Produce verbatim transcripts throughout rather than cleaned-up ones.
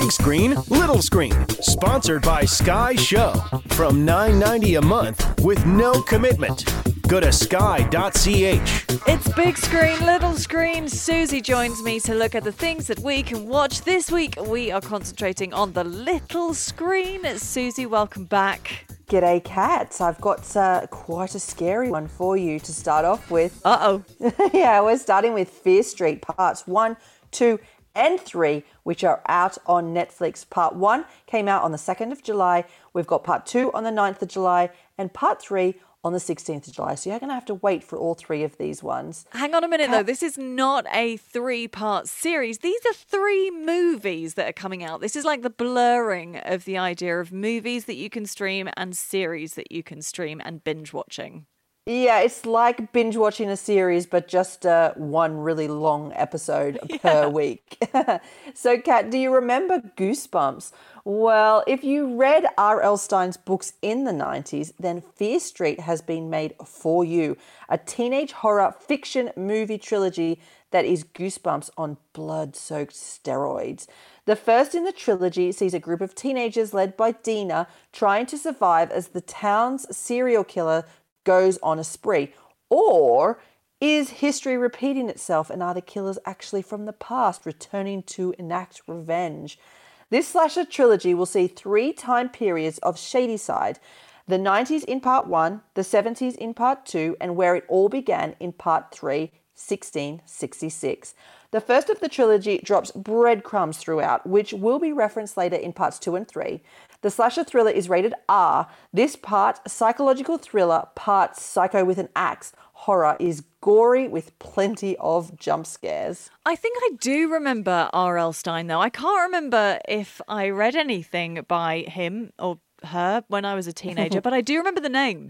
Big Screen, Little Screen, sponsored by Sky Show. From nine ninety a month with no commitment. Go to sky dot c h. It's Big Screen, Little Screen. Susie joins me to look at the things that we can watch. This week, we are concentrating on the little screen. Susie, welcome back. G'day, Kat. I've got uh, quite a scary one for you to start off with. Uh-oh. Yeah, we're starting with Fear Street parts one, two, and three, which are out on Netflix. Part one came out on the second of July. We've got part two on the ninth of July and part three on the sixteenth of July. So you're going to have to wait for all three of these ones. Hang on a minute, though. This is not a three-part series. These are three movies that are coming out. This is like the blurring of the idea of movies that you can stream and series that you can stream and binge watching. Yeah, it's like binge watching a series, but just uh, one really long episode yeah. per week. So, Kat, do you remember Goosebumps? Well, if you read R L Stine's books in the nineties, then Fear Street has been made for you. A teenage horror fiction movie trilogy that is Goosebumps on blood-soaked steroids. The first in the trilogy sees a group of teenagers led by Dina trying to survive as the town's serial killer goes on a spree. Or is history repeating itself and are the killers actually from the past returning to enact revenge? This slasher trilogy will see three time periods of Shadyside: the nineties in part one, the seventies in part two, and where it all began in part three, sixteen sixty-six. The first of the trilogy drops breadcrumbs throughout, which will be referenced later in parts two and three. The slasher thriller is rated R. This part, psychological thriller, part psycho with an axe horror, is gory with plenty of jump scares. I think I do remember R L Stine, though. I can't remember if I read anything by him or her when I was a teenager, but I do remember the name.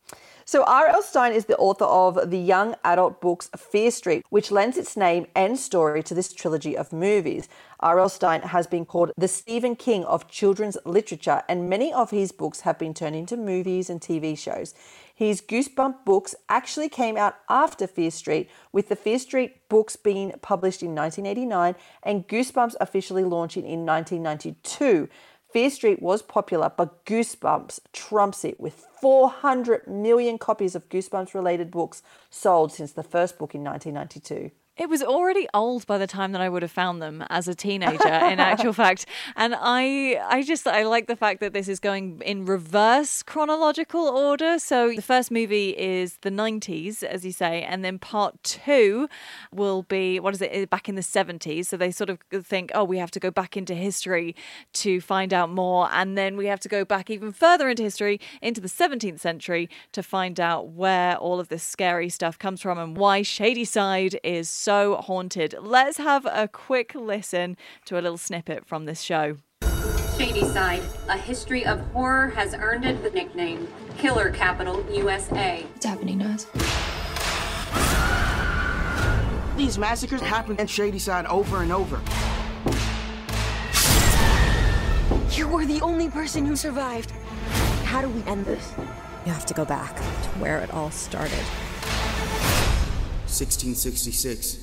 So R L Stine is the author of the young adult books Fear Street, which lends its name and story to this trilogy of movies. R L Stine has been called the Stephen King of children's literature, and many of his books have been turned into movies and T V shows. His Goosebump books actually came out after Fear Street, with the Fear Street books being published in nineteen eighty-nine and Goosebumps officially launching in nineteen ninety-two. Fear Street was popular, but Goosebumps trumps it with four hundred million copies of Goosebumps-related books sold since the first book in nineteen ninety-two. It was already old by the time that I would have found them as a teenager, in actual fact. And I I just, I like the fact that this is going in reverse chronological order. So the first movie is the nineties, as you say, and then part two will be, what is it, back in the seventies. So they sort of think, oh, we have to go back into history to find out more. And then we have to go back even further into history, into the seventeenth century, to find out where all of this scary stuff comes from and why Shadyside is so So haunted. Let's have a quick listen to a little snippet from this show. Shadyside, a history of horror, has earned it the nickname Killer Capital U S A. What's happening to us? These massacres happen at Shadyside over and over. You were the only person who survived. How do we end this? You have to go back to where it all started. sixteen sixty-six.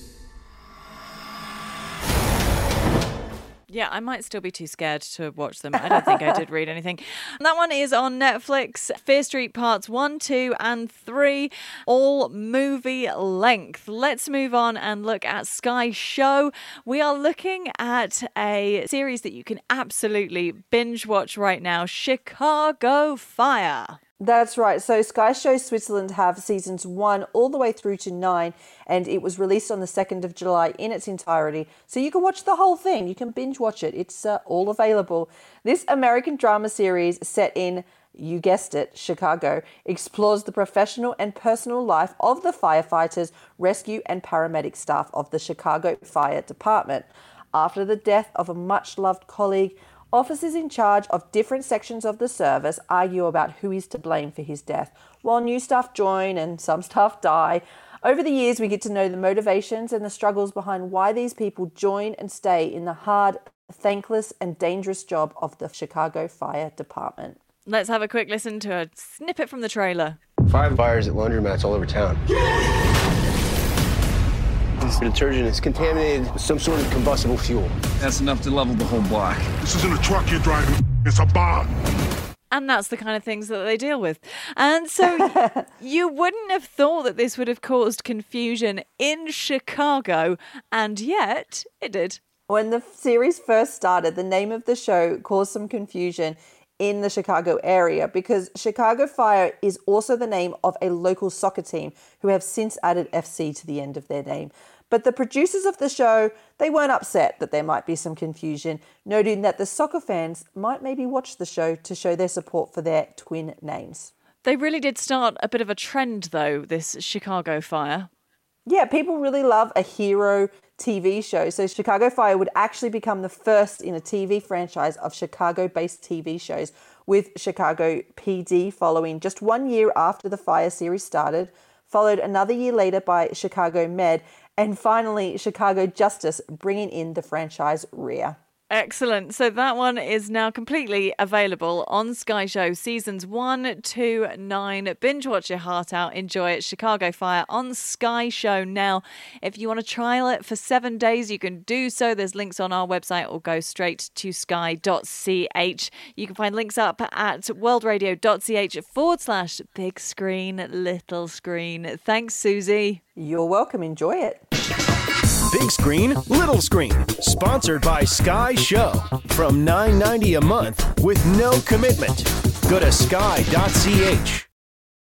Yeah, I might still be too scared to watch them. I don't think I did read anything. That one is on Netflix. Fear Street parts one, two, and three, all movie length. Let's move on and look at Sky Show. We are looking at a series that you can absolutely binge watch right now, Chicago Fire. That's right. So Sky Show Switzerland have seasons one all the way through to nine, and it was released on the second of July in its entirety. So you can watch the whole thing. You can binge watch it. It's uh, all available. This American drama series set in, you guessed it, Chicago, explores the professional and personal life of the firefighters, rescue and paramedic staff of the Chicago Fire Department. After the death of a much-loved colleague, officers in charge of different sections of the service argue about who is to blame for his death, while new staff join and some staff die. Over the years, we get to know the motivations and the struggles behind why these people join and stay in the hard, thankless, and dangerous job of the Chicago Fire Department. Let's have a quick listen to a snippet from the trailer. Five fires at laundromats all over town. This detergent is contaminated with some sort of combustible fuel. That's enough to level the whole block. This isn't a truck you're driving. It's a bomb. And that's the kind of things that they deal with. And so you wouldn't have thought that this would have caused confusion in Chicago, and yet it did. When the series first started, the name of the show caused some confusion in the Chicago area because Chicago Fire is also the name of a local soccer team who have since added F C to the end of their name. But the producers of the show, they weren't upset that there might be some confusion, noting that the soccer fans might maybe watch the show to show their support for their twin names. They really did start a bit of a trend, though, this Chicago Fire. Yeah, people really love a hero T V show. So Chicago Fire would actually become the first in a T V franchise of Chicago-based T V shows, with Chicago P D following just one year after the Fire series started, followed another year later by Chicago Med, and finally Chicago Justice, bringing in the franchise rear. Excellent. So that one is now completely available on Sky Show. Seasons one, two, nine. Binge watch your heart out. Enjoy it. Chicago Fire on Sky Show now. If you want to trial it for seven days, you can do so. There's links on our website or go straight to sky dot c h. You can find links up at worldradio.ch forward slash big screen, little screen. Thanks, Susie. You're welcome. Enjoy it. Big Screen, Little Screen, sponsored by Sky Show. From nine dollars and ninety cents a month with no commitment. Go to sky dot c h.